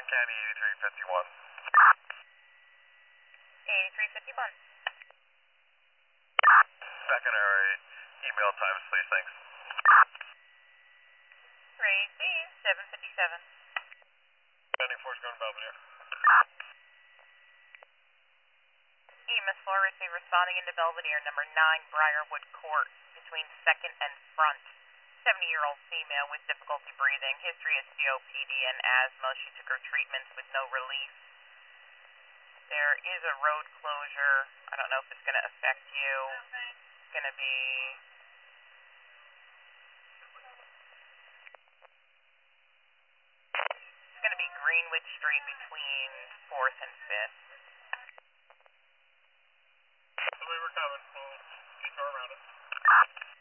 County 8351. 8351. Secondary email times, please, thanks. Tracy, 757. County 4's going to Belvedere. EMS 4 receive responding into Belvedere, number 9 Briarwood Court, between 2nd and Front. 70-year-old female with difficulty breathing, history of COPD and asthma. She took her treatments with no relief. There is a road closure. I don't know if it's going to affect you. It's going to be Greenwich Street between 4th and 5th. Somebody, we're coming. We'll detour around it.